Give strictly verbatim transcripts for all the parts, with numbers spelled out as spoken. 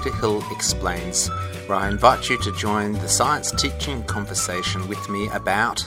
Winter Hill Explains, where I invite you to join the science teaching conversation with me about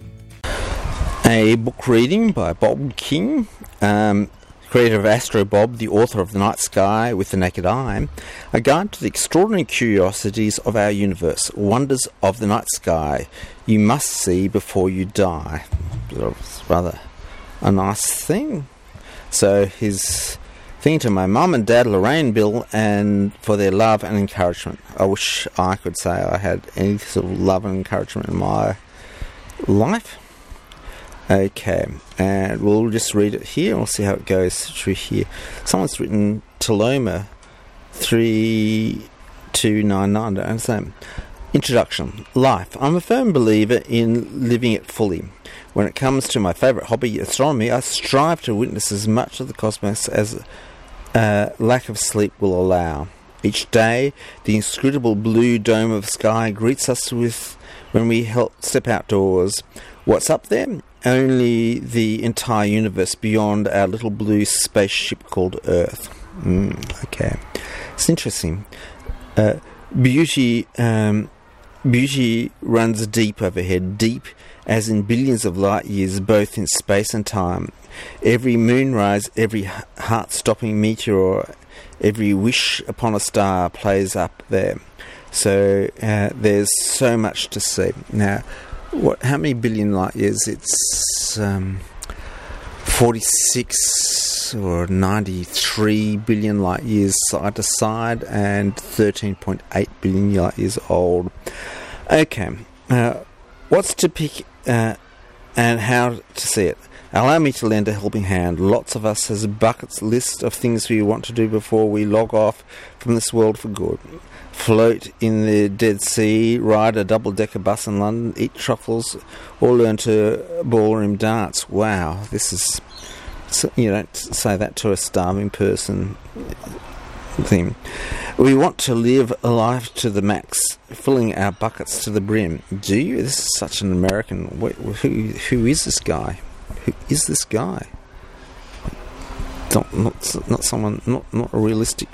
a book reading by Bob King, um, creator of Astro Bob, the author of The Night Sky with the Naked Eye, a guide to the extraordinary curiosities of our universe, wonders of the night sky you must see before you die. It's rather a nice thing. So his thing to my mum and dad, Lorraine, Bill, and for their love and encouragement. I wish I could say I had any sort of love and encouragement in my life. Okay, and we'll just read it here. We'll see how it goes through here. Someone's written Taloma three two nine nine. Don't understand. Introduction. Life. I'm a firm believer in living it fully. When it comes to my favourite hobby, astronomy, I strive to witness as much of the cosmos as uh, lack of sleep will allow. Each day, the inscrutable blue dome of sky greets us with when we help step outdoors. What's up there? Only the entire universe beyond our little blue spaceship called Earth. Mm, okay, it's interesting. Uh, beauty, um, beauty runs deep overhead, deep as in billions of light years, both in space and time. Every moonrise, every heart-stopping meteor, every wish upon a star plays up there. So uh, there's so much to see. Now, what? How many billion light years? It's um, forty-six or ninety-three billion light years side to side, and thirteen point eight billion light years old. Okay, uh, what's to pick uh, and how to see it? Allow me to lend a helping hand. Lots of us has a bucket list of things we want to do before we log off from this world for good. Float in the Dead Sea, ride a double-decker bus in London, eat truffles, or learn to ballroom dance. Wow, this is... You don't say that to a starving person thing. We want to live a life to the max, filling our buckets to the brim. Do you? This is such an American... Who, who is this guy? Who is this guy? Not, not, not someone... Not, not a realistic...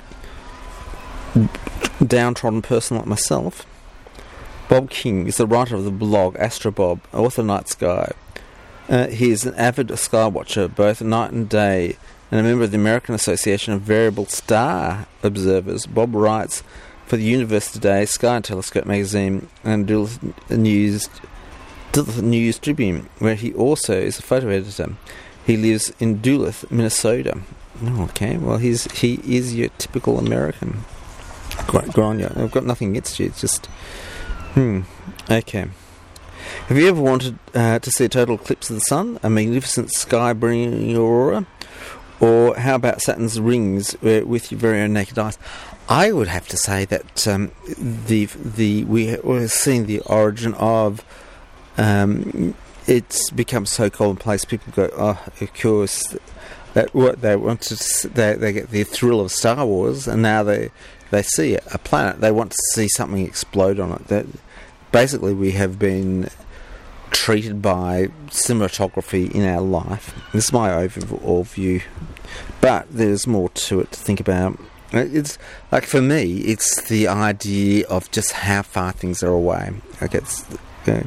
downtrodden person like myself. Bob King is the writer of the blog Astro Bob, author of Night Sky. Uh, he is an avid sky watcher, both night and day, and a member of the American Association of Variable Star Observers. Bob writes for the Universe Today, Sky and Telescope magazine, and Duluth News, Duluth News Tribune, where he also is a photo editor. He lives in Duluth, Minnesota. Oh, okay, well, he's he is your typical American. Quite good on you. I've got nothing against you. It's just, hmm. Okay. Have you ever wanted uh, to see a total eclipse of the sun, a magnificent sky-bringing aurora, or how about Saturn's rings uh, with your very own naked eyes? I would have to say that um, the the we we're seeing the origin of. Um, it's become so commonplace. People go, oh, of course. That what they want to, they they get the thrill of Star Wars, and now they. They see a planet, they want to see something explode on it. That basically we have been treated by cinematography in our life. This is my overall view, but there's more to it to think about. It's like, for me, it's the idea of just how far things are away. Okay, it's, okay.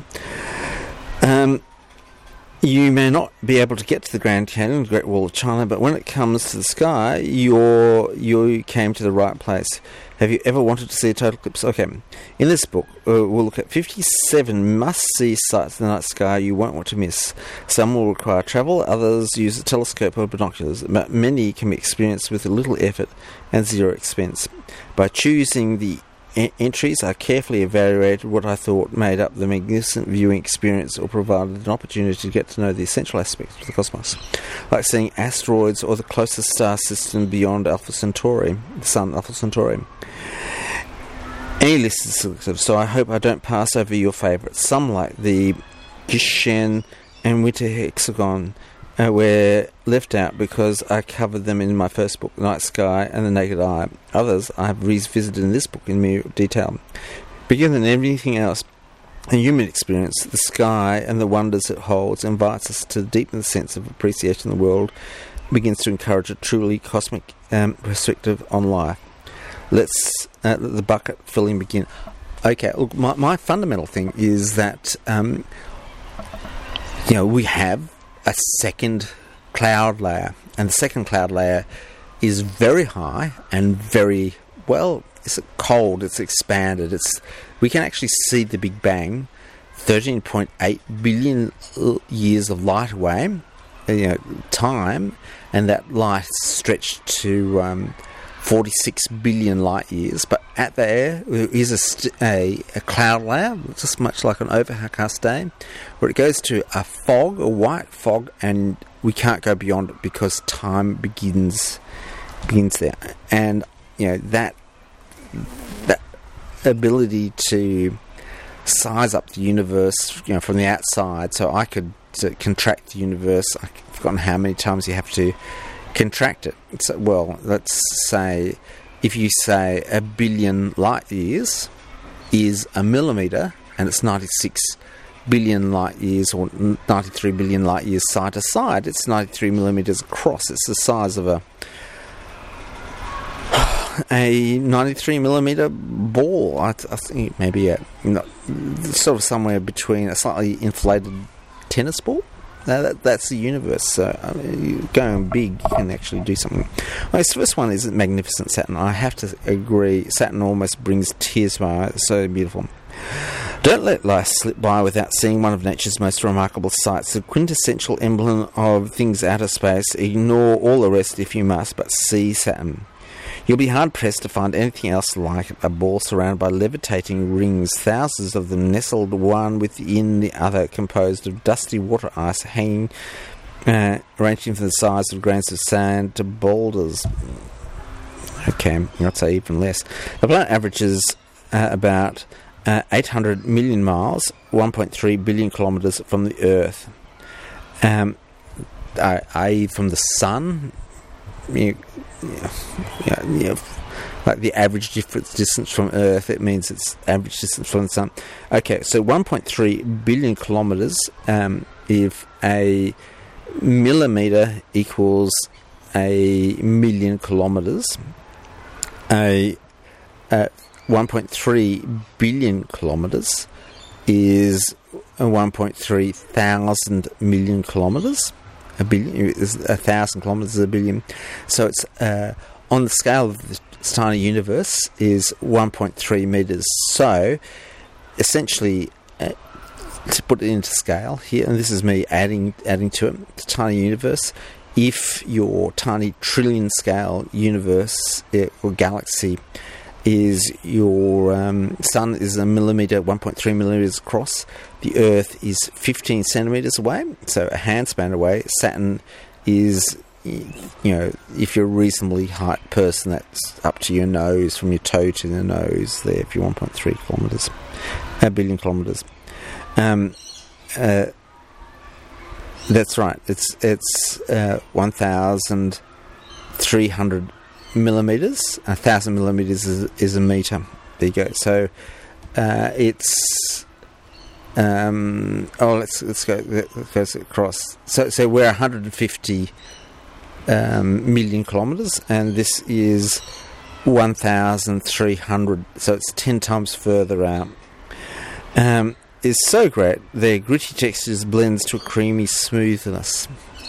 Um, you may not be able to get to the Grand Canyon, the Great Wall of China, but when it comes to the sky, you're, you came to the right place. Have you ever wanted to see a total eclipse? Okay, in this book, uh, we'll look at fifty-seven must-see sights in the night sky you won't want to miss. Some will require travel, others use a telescope or binoculars, but many can be experienced with little effort and zero expense. By choosing the E- entries are carefully evaluated what I thought made up the magnificent viewing experience or provided an opportunity to get to know the essential aspects of the cosmos, like seeing asteroids or the closest star system beyond Alpha Centauri, the Sun Alpha Centauri. Any list is selective, so I hope I don't pass over your favourites. Some, like the Gishen and Winter Hexagon, Uh, were left out because I covered them in my first book, Night Sky and the Naked Eye. Others I have revisited in this book in more detail. Bigger than anything else, a human experience, the sky and the wonders it holds invites us to deepen the sense of appreciation of the world, begins to encourage a truly cosmic um, perspective on life. let's uh, let the bucket filling begin. Okay, look, my, my fundamental thing is that um, you know we have a second cloud layer, and the second cloud layer is very high and very well. It's cold. It's expanded. It's we can actually see the Big Bang, thirteen point eight billion years of light away, you know, time, and that light stretched to um, forty-six billion light years. But at there is a, st- a, a cloud layer, just much like an overcast day, where it goes to a fog, a white fog, and we can't go beyond it because time begins begins there. And you know that that ability to size up the universe, you know, from the outside. So I could to contract the universe. I've forgotten how many times you have to contract it. So, well, let's say if you say a billion light years is a millimetre, and it's ninety-six billion light years or ninety-three billion light years side to side, it's ninety-three millimetres across. It's the size of a a ninety-three millimetre ball. I, I think maybe a, not, sort of somewhere between a slightly inflated tennis ball. Now that, that's the universe. So I mean, going big, you can actually do something. Well, this first one is magnificent Saturn. I have to agree. Saturn almost brings tears to my eyes. It's so beautiful. Don't let life slip by without seeing one of nature's most remarkable sights, the quintessential emblem of things out of space. Ignore all the rest if you must, but see Saturn. You'll be hard-pressed to find anything else like it, a ball surrounded by levitating rings, thousands of them nestled one within the other, composed of dusty water ice hanging, uh, ranging from the size of grains of sand to boulders. Okay, I'd say even less. The planet averages uh, about uh, eight hundred million miles, one point three billion kilometres from the Earth. Um, that is from the Sun. You, Yeah, yeah, yeah, like the average difference distance from Earth, it means it's average distance from the Sun. Okay, so one point three billion kilometres, um, if a millimetre equals a million kilometres, a, a one point three billion kilometres is one point three thousand million kilometres. A billion is a thousand kilometres is a billion, so it's uh, on the scale of this tiny universe is one point three metres. So, essentially, uh, to put it into scale here, and this is me adding adding to it, the tiny universe. If your tiny trillion scale universe uh, or galaxy is your um, sun is a millimetre, one point three millimetres across. The Earth is fifteen centimetres away, so a handspan away. Saturn is, you know, if you're a reasonably height person, that's up to your nose, from your toe to the nose there, if you're one point three kilometres, a billion kilometres. Um, uh, that's right, it's it's uh, one thousand three hundred millimetres. A thousand millimetres is, is a metre. There you go. So uh, it's um, oh let's let's go let's go across. So so we're one hundred fifty um, million kilometres, and this is one thousand three hundred. So it's ten times further out. Um, it's so great. Their gritty textures blends to a creamy smoothness.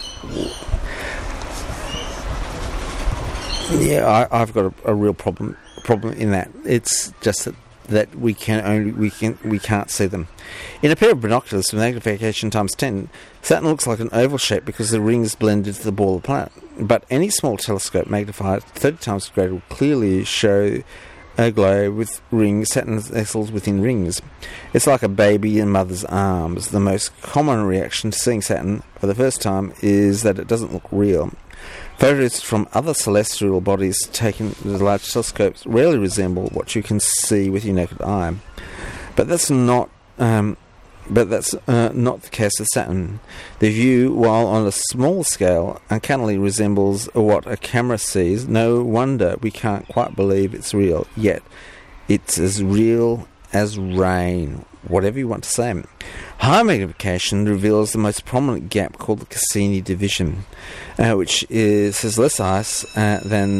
Yeah, I, I've got a, a real problem problem in that. It's just that, that we can only we can we can't see them. In a pair of binoculars with magnification times ten, Saturn looks like an oval shape because the rings blend into the ball of the planet. But any small telescope magnified thirty times greater will clearly show a globe with rings. Saturn nestles within rings. It's like a baby in mother's arms. The most common reaction to seeing Saturn for the first time is that it doesn't look real. Photos from other celestial bodies taken with large telescopes rarely resemble what you can see with your naked eye. But that's not um, but that's uh, not the case with Saturn. The view, while on a small scale, uncannily resembles what a camera sees. No wonder we can't quite believe it's real, yet it's as real as rain, whatever you want to say. High magnification reveals the most prominent gap called the Cassini division, uh, which is has less ice uh, than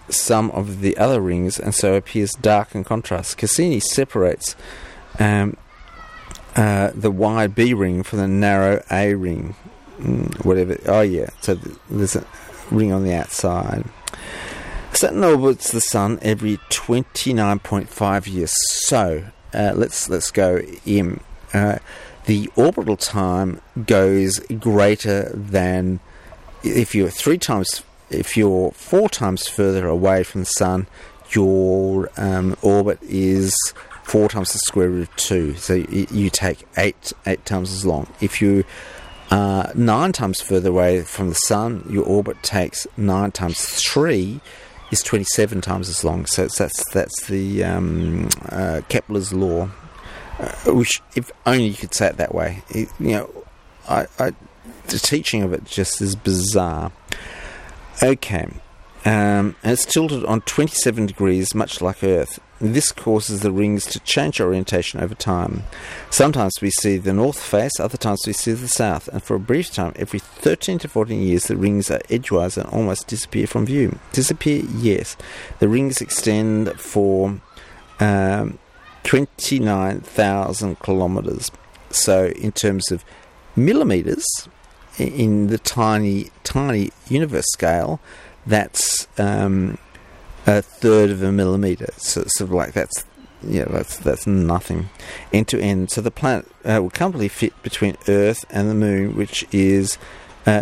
some of the other rings, and so appears dark in contrast. Cassini separates um, uh, the wide B ring from the narrow A ring. Mm, whatever. Oh, yeah. So th- there's a ring on the outside. Saturn orbits the Sun every twenty-nine point five years. So uh, let's let's go in. Uh, the orbital time goes greater than if you're three times, if you're four times further away from the Sun, your um, orbit is four times the square root of two. So you, you take eight eight times as long. If you are nine times further away from the Sun, your orbit takes nine times three. Is twenty-seven times as long. So it's, that's that's the um, uh, Kepler's law. Uh, which, if only you could say it that way. It, you know, I, I, the teaching of it just is bizarre. Okay, um, and it's tilted on twenty-seven degrees, much like Earth. This causes the rings to change orientation over time. Sometimes we see the north face, other times we see the south, and for a brief time, every thirteen to fourteen years, the rings are edgewise and almost disappear from view. Disappear? Yes. The rings extend for um, twenty-nine thousand kilometres. So in terms of millimetres, in the tiny, tiny universe scale, that's Um, a third of a millimetre, so sort of like that's, yeah, that's that's nothing, end to end. So the planet uh, will comfortably fit between Earth and the Moon, which is uh,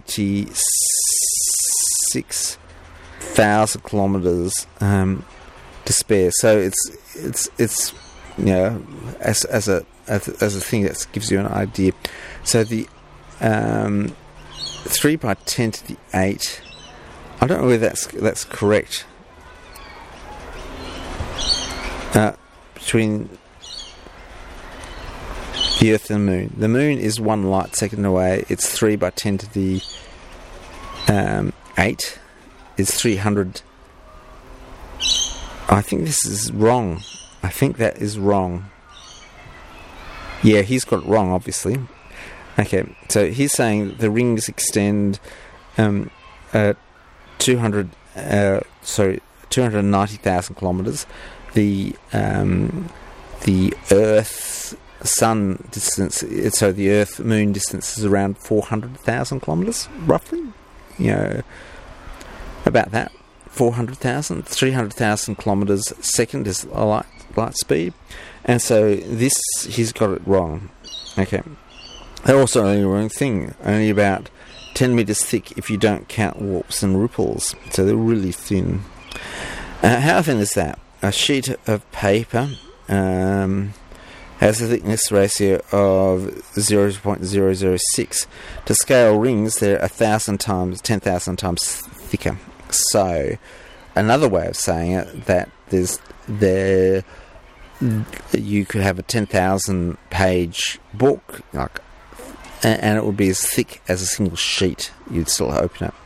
ninety-six thousand kilometres um, to spare. So it's it's it's you know as as a as, as a thing that gives you an idea. So the um, three by ten to the eight. I don't know whether that's that's correct. Uh, between the Earth and the Moon. The Moon is one light second away. It's three by ten to the um, eight. It's three hundred. I think this is wrong. I think that is wrong. Yeah, he's got it wrong, obviously. Okay, so he's saying the rings extend um, uh, two hundred. Uh, sorry, two hundred ninety thousand kilometres. The um, the Earth Sun distance, so the Earth Moon distance is around four hundred thousand kilometres, roughly. You know, about that. Four hundred thousand, three hundred thousand kilometres a second is a light light speed, and so this he's got it wrong. Okay, they're also only the wrong thing. Only about ten metres thick if you don't count warps and ripples. So they're really thin. Uh, how thin is that? A sheet of paper um, has a thickness ratio of zero point zero zero six. To scale rings, they're a thousand times, ten thousand times thicker. So, another way of saying it, that there's there, you could have a ten thousand page book, like, and, and it would be as thick as a single sheet. You'd still open it.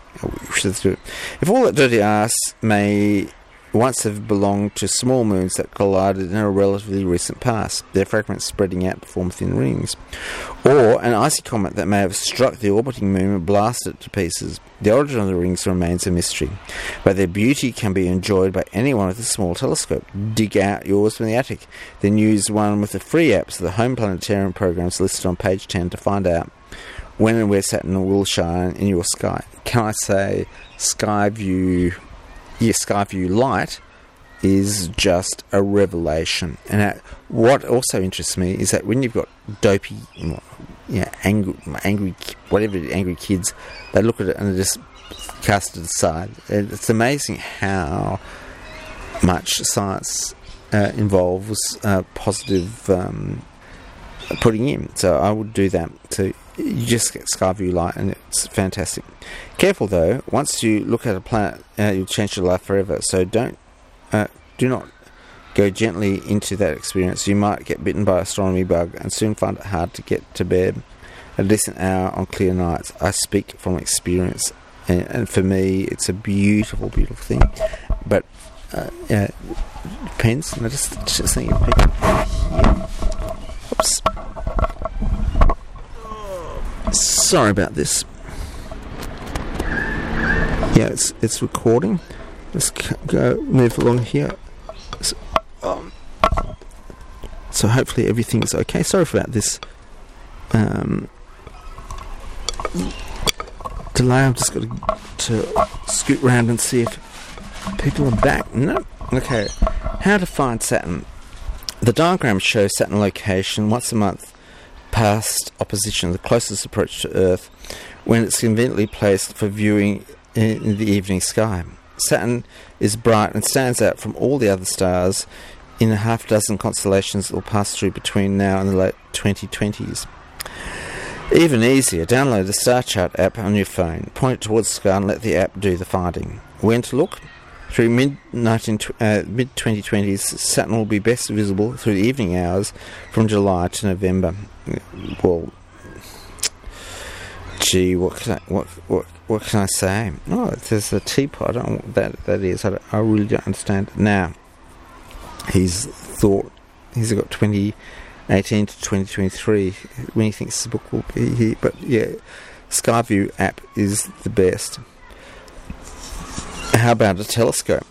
If all that dirty ass may once have belonged to small moons that collided in a relatively recent past, their fragments spreading out to form thin rings. Or an icy comet that may have struck the orbiting moon and blasted it to pieces. The origin of the rings remains a mystery, but their beauty can be enjoyed by anyone with a small telescope. Dig out yours from the attic, then use one with the free apps of the home planetarium programs listed on page ten to find out when and where Saturn will shine in your sky. Can I say Skyview... Yeah, Skyview Light is just a revelation. And uh, what also interests me is that when you've got dopey, you know, angry, angry, whatever, angry kids, they look at it and they just cast it aside. It's amazing how much science uh, involves uh, positive um, putting in. So I would do that. So you just get Skyview Light and it's fantastic. Careful though, once you look at a planet, uh, you'll change your life forever. So don't, uh, do not go gently into that experience. You might get bitten by an astronomy bug and soon find it hard to get to bed a decent hour on clear nights. I speak from experience, and, and for me, it's a beautiful, beautiful thing. But uh, uh, depends. I just just think of people. Yeah. Oops. Sorry about this. Yeah, it's it's recording. let's go move along here. So, um, so hopefully everything's okay. Sorry about this um, delay. I've just got to, to scoot round and see if people are back. No. Okay. How to find Saturn. The diagram shows Saturn location once a month past opposition, the closest approach to Earth, when it's conveniently placed for viewing in the evening sky. Saturn is bright and stands out from all the other stars in a half dozen constellations that will pass through between now and the late twenty twenties. Even easier, download the Star Chart app on your phone, point it towards the sky and let the app do the finding. When to look? Through mid twenty twenties, Saturn will be best visible through the evening hours from July to November. Well, gee, what can I, what what what can I say? Oh, there's a teapot. I don't know what that that is. I, I really don't understand. Now, he's thought he's got twenty eighteen to twenty twenty-three when he thinks the book will be here. But yeah, Skyview app is the best. How about a telescope?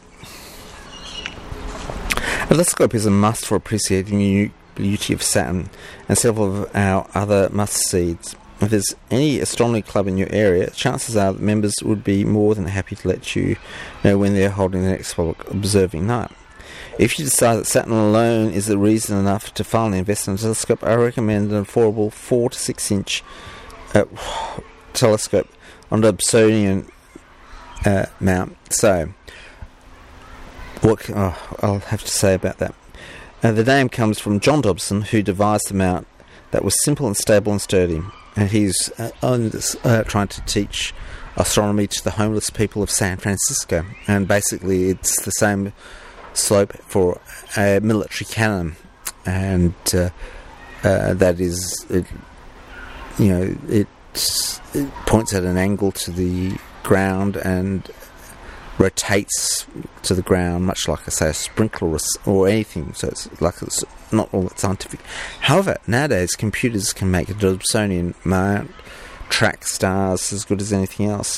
A telescope is a must for appreciating the beauty of Saturn and several of our other must-sees. If there's any astronomy club in your area, chances are that members would be more than happy to let you know when they're holding the next public observing night. If you decide that Saturn alone is the reason enough to finally invest in a telescope, I recommend an affordable four to six inch uh, telescope on the Dobsonian Uh, mount. So, what can, oh, I'll have to say about that. Uh, the name comes from John Dobson, who devised the mount that was simple and stable and sturdy. And he's uh, on this, uh, trying to teach astronomy to the homeless people of San Francisco. And basically, it's the same slope for a military cannon, and uh, uh, that is, it, you know, it, it points at an angle to the ground and rotates to the ground, much like I say a sprinkler or, or anything. So it's like it's not all that scientific. However, nowadays computers can make a Dobsonian mount track stars as good as anything else.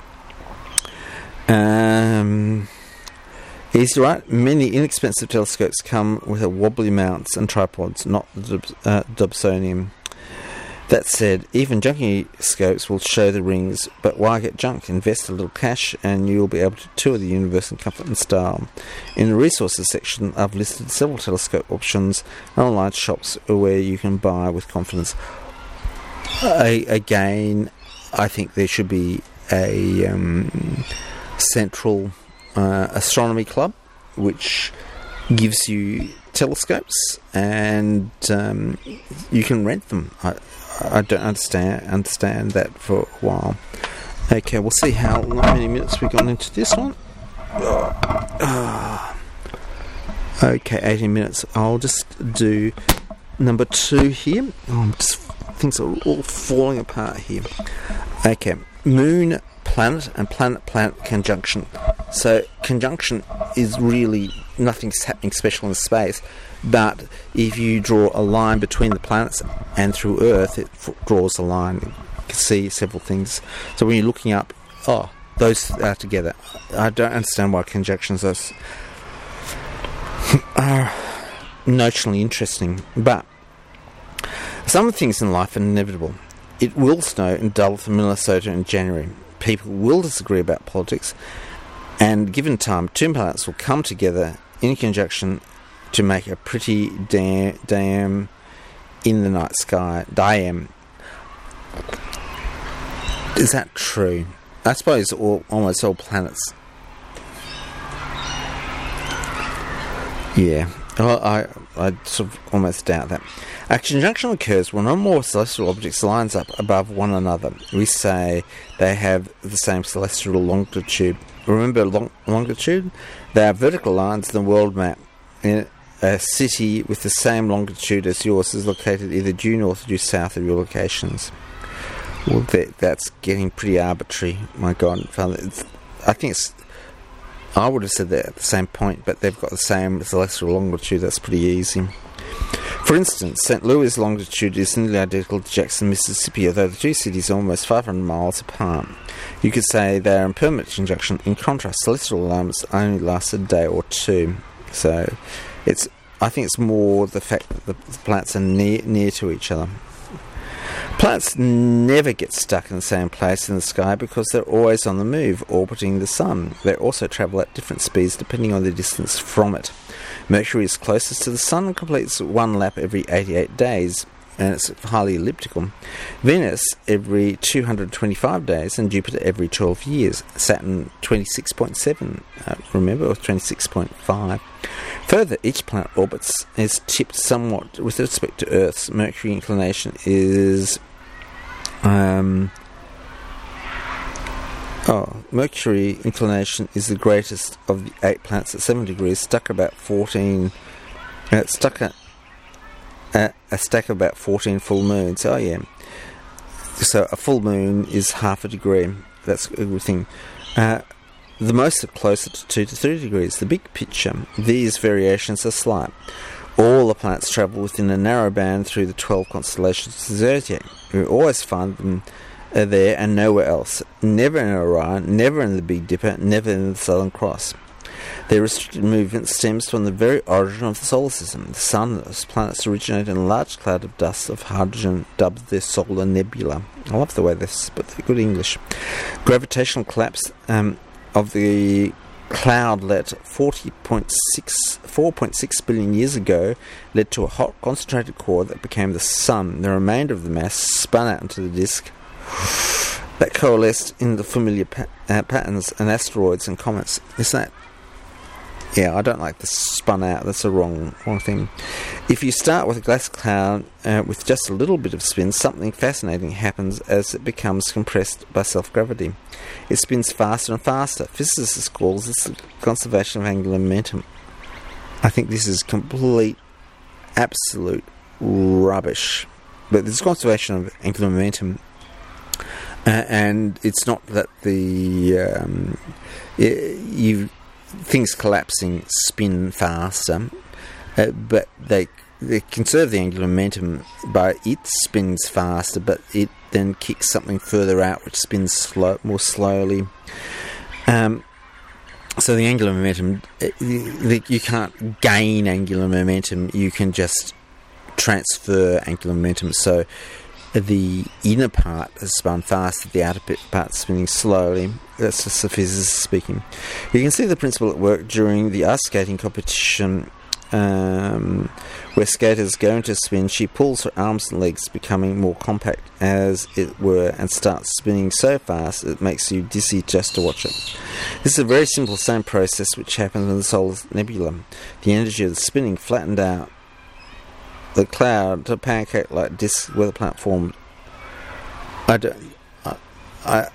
Um, he's right. Many inexpensive telescopes come with a wobbly mounts and tripods, not the uh, Dobsonian. That said, even junky scopes will show the rings, but why get junk? Invest a little cash and you'll be able to tour the universe in comfort and style. In the resources section, I've listed several telescope options and online shops where you can buy with confidence. I, again, I think there should be a um, central uh, astronomy club which gives you telescopes and um, you can rent them. I, I don't understand understand that for a while. Okay, we'll see how many minutes we've gone into this one. Oh. Oh. Okay, eighteen minutes. I'll just do number two here. Oh, just, things are all falling apart here. Okay, moon, planet, and planet-planet conjunction. So, conjunction is really nothing's happening special in space. But if you draw a line between the planets and through Earth, it f- draws a line. You can see several things. So when you're looking up, oh, those are together. I don't understand why conjunctions are, are notionally interesting. But some things in life are inevitable. It will snow in Duluth, Minnesota in January. People will disagree about politics. And given time, two planets will come together in conjunction to make a pretty dam, dam in the night sky. Diam. Is that true? I suppose all, almost all planets. Yeah. Well, I, I sort of almost doubt that. A conjunction occurs when one or more celestial objects lines up above one another. We say they have the same celestial longitude. Remember long, longitude? They are vertical lines in the world map. In a city with the same longitude as yours is located either due north or due south of your locations. Well, that, that's getting pretty arbitrary. My God, I think it's. I would have said that at the same point, but they've got the same celestial longitude. That's pretty easy. For instance, Saint Louis' longitude is nearly identical to Jackson, Mississippi, although the two cities are almost five hundred miles apart. You could say they are in permanent conjunction. In contrast, celestial alignments only last a day or two. So, it's I think it's more the fact that the, the planets are near, near to each other. Planets never get stuck in the same place in the sky because they're always on the move, orbiting the Sun. They also travel at different speeds depending on the distance from it. Mercury is closest to the Sun and completes one lap every eighty-eight days, and it's highly elliptical. Venus every two hundred twenty-five days, and Jupiter every twelve years. Saturn twenty-six point seven, uh, remember, or twenty-six point five. Further, each planet orbits is tipped somewhat with respect to Earth's. Mercury inclination is um, oh, Mercury inclination is the greatest of the eight planets at seven degrees, stuck about fourteen. Uh, stuck at uh, a stack of about fourteen full moons. Oh yeah, so a full moon is half a degree. That's a good thing. Uh, The most are closer to two to three degrees. The big picture, these variations are slight. All the planets travel within a narrow band through the twelve constellations of the zodiac. We always find them uh, there and nowhere else. Never in Orion, never in the Big Dipper, never in the Southern Cross. Their restricted movement stems from the very origin of the solar system. The Sun and its planets originate in a large cloud of dust of hydrogen dubbed the solar nebula. I love the way this, but they're good English. Gravitational collapse um, of the cloudlet forty point six, four point six billion years ago led to a hot concentrated core that became the Sun. The remainder of the mass spun out into the disk that coalesced in the familiar pa- uh, patterns and asteroids and comets. Isn't that? Yeah, I don't like the spun out. That's the wrong wrong thing. If you start with a gas cloud uh, with just a little bit of spin, something fascinating happens as it becomes compressed by self-gravity. It spins faster and faster. Physicists call this the conservation of angular momentum. I think this is complete, absolute rubbish. But there's conservation of angular momentum, uh, and it's not that the um, you. things collapsing spin faster, uh, but they they conserve the angular momentum by it spins faster, but it then kicks something further out which spins slow, more slowly. Um, so the angular momentum, you, you can't gain angular momentum, you can just transfer angular momentum. So the inner part is spun faster, the outer part is spinning slowly. That's just the physicist speaking. You can see the principle at work during the ice skating competition, um, where skaters go into spin. She pulls her arms and legs, becoming more compact, as it were, and starts spinning so fast it makes you dizzy just to watch it. This is a very simple, same process which happens in the solar nebula. The energy of the spinning flattened out the cloud to pancake-like disk where the planet formed. I don't... I... I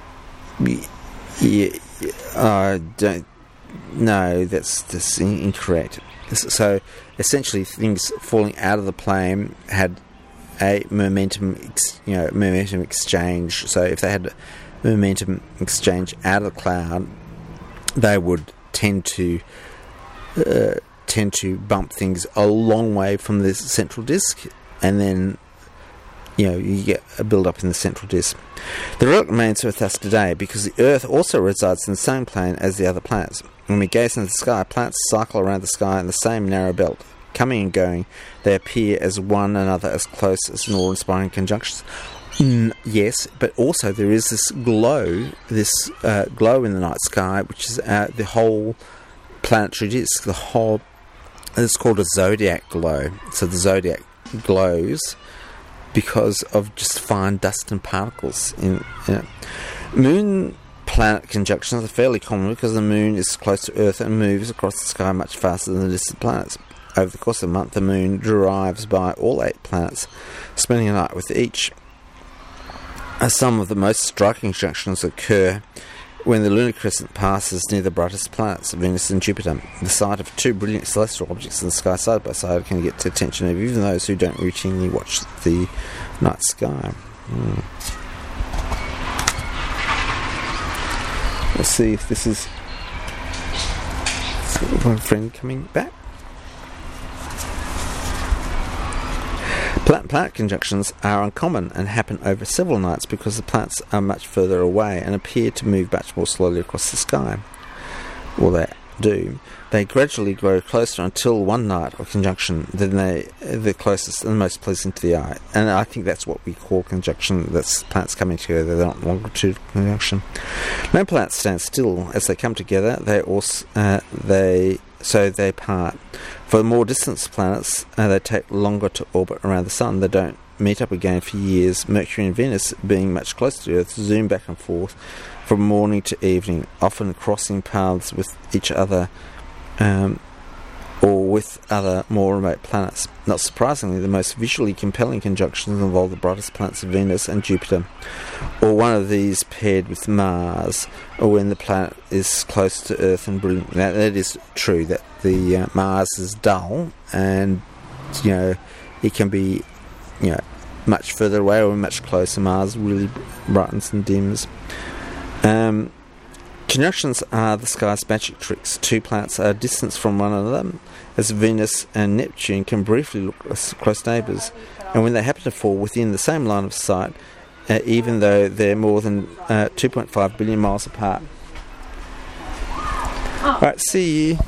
yeah, I don't... No, that's, that's incorrect. So, essentially, things falling out of the plane had a momentum, ex, you know, momentum exchange. So, if they had momentum exchange out of the cloud, they would tend to... Uh, tend to bump things a long way from the central disk, and then, you know, you get a build-up in the central disk. The relic remains with us today because the Earth also resides in the same plane as the other planets. When we gaze into the sky, planets cycle around the sky in the same narrow belt. Coming and going, they appear as one another as close as in awe-inspiring conjunctions. Mm, yes, but also there is this glow, this uh, glow in the night sky, which is uh, the whole planetary disk, the whole... It's called a zodiac glow. So the zodiac glows because of just fine dust and particles. In, in it. Moon-planet conjunctions are fairly common because the moon is close to Earth and moves across the sky much faster than the distant planets. Over the course of a month, the moon drives by all eight planets, spending a night with each. As some of the most striking conjunctions occur when the lunar crescent passes near the brightest planets, Venus and Jupiter. The sight of two brilliant celestial objects in the sky side by side can get the attention of even those who don't routinely watch the night sky. Mm. Let's see if this is my friend coming back. Planet-planet conjunctions are uncommon and happen over several nights because the planets are much further away and appear to move much more slowly across the sky. Well, they do. They gradually grow closer until one night of conjunction, then they, they're closest and most pleasing to the eye. And I think that's what we call conjunction, that's planets coming together, they're not longitudinal conjunction. No planets stand still. As they come together, they also, uh, they so they part. For more distant planets, uh, they take longer to orbit around the Sun. They don't meet up again for years. Mercury and Venus, being much closer to Earth, zoom back and forth from morning to evening, often crossing paths with each other um, or with other more remote planets. Not surprisingly, the most visually compelling conjunctions involve the brightest planets of Venus and Jupiter, or one of these paired with Mars, or when the planet is close to Earth and brilliant. Now, that is true, that the uh, Mars is dull, and you know it can be you know much further away or much closer. Mars really brightens and dims. Um, conjunctions are the sky's magic tricks. Two planets are distant from one another, as Venus and Neptune can briefly look as close neighbours, and when they happen to fall within the same line of sight, uh, even though they're more than uh, two point five billion miles apart. Oh. Right, see you.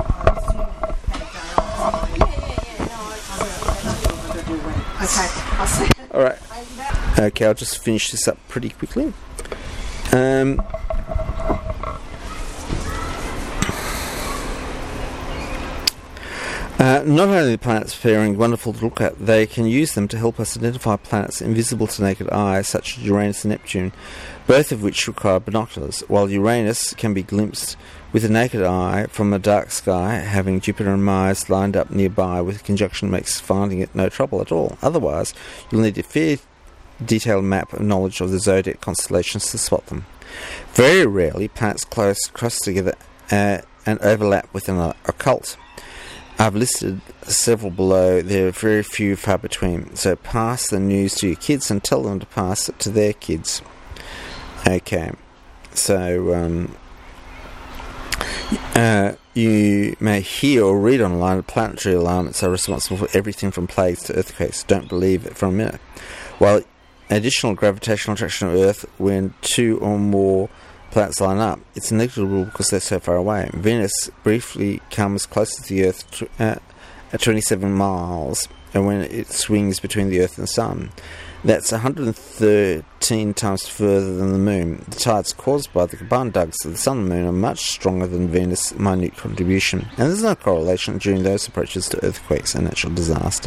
Okay, I'll see. Alright. Okay, I'll just finish this up pretty quickly. Um, uh, not only are planets pairing wonderful to look at, they can use them to help us identify planets invisible to naked eye, such as Uranus and Neptune, both of which require binoculars. While Uranus can be glimpsed with the naked eye from a dark sky, having Jupiter and Mars lined up nearby with a conjunction makes finding it no trouble at all. Otherwise, you'll need a fair detailed map of knowledge of the zodiac constellations to spot them. Very rarely, planets close cross together uh, and overlap with an occult. I've listed several below. There are very few far between. So pass the news to your kids and tell them to pass it to their kids. Okay, so um, uh, you may hear or read online that planetary alignments are responsible for everything from plagues to earthquakes. Don't believe it for a minute. While additional gravitational attraction of Earth when two or more planets line up, it's negligible because they're so far away. Venus briefly comes closer to the Earth t- uh, at twenty-seven miles, and when it swings between the Earth and the Sun, that's one hundred thirteen times further than the Moon. The tides caused by the combined tugs of the Sun and Moon are much stronger than Venus' minute contribution, and there's no correlation during those approaches to earthquakes and natural disaster.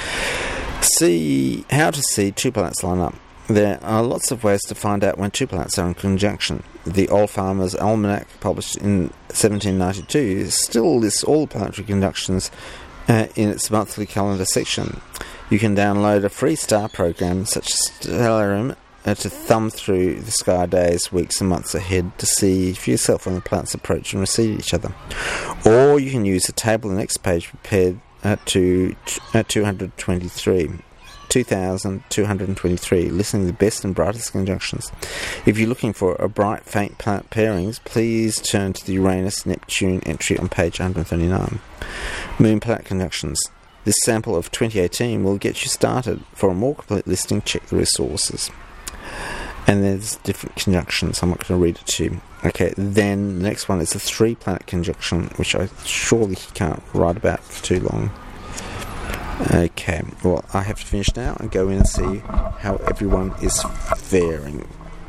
See how to see two planets line up. There are lots of ways to find out when two planets are in conjunction. The Old Farmer's Almanac, published in seventeen ninety-two, still lists all planetary conjunctions uh, in its monthly calendar section. You can download a free star program such as Stellarium uh, to thumb through the sky days, weeks and months ahead to see for yourself when the planets approach and recede each other. Or you can use the table on the next page prepared Uh, to uh, two hundred twenty-three, two thousand two hundred twenty-three, listing the best and brightest conjunctions. If you're looking for a bright, faint planet pairings, please turn to the Uranus-Neptune entry on page one hundred thirty-nine. Moon-planet conjunctions. This sample of twenty eighteen will get you started. For a more complete listing, check the resources. And there's different conjunctions. I'm not going to read it to you. Okay, then the next one is a three-planet conjunction, which I surely can't write about for too long. Okay, well, I have to finish now and go in and see how everyone is faring.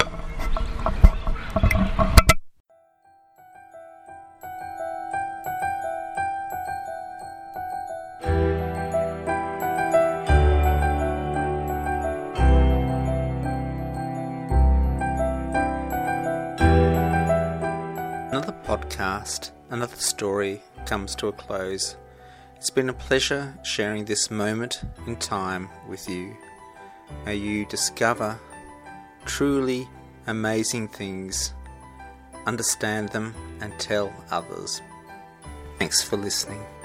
Another podcast, another story comes to a close. It's been a pleasure sharing this moment in time with you. May you discover truly amazing things, understand them, and tell others. Thanks for listening.